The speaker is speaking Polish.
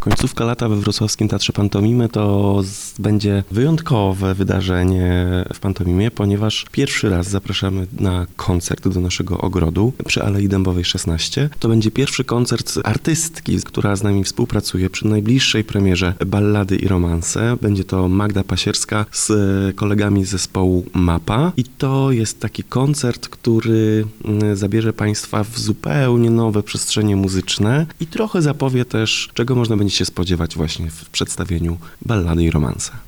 Końcówka lata we wrocławskim Teatrze Pantomimy to będzie wyjątkowe wydarzenie w pantomimie, ponieważ pierwszy raz zapraszamy na koncert do naszego ogrodu przy Alei Dębowej 16. To będzie pierwszy koncert artystki, która z nami współpracuje przy najbliższej premierze Ballady i romanse. Będzie to Magda Pasierska z kolegami z zespołu MAPA i to jest taki koncert, który zabierze Państwa w zupełnie nowe przestrzenie muzyczne i trochę zapowie też, czego można będzie się spodziewać właśnie w przedstawieniu Ballady i romanse.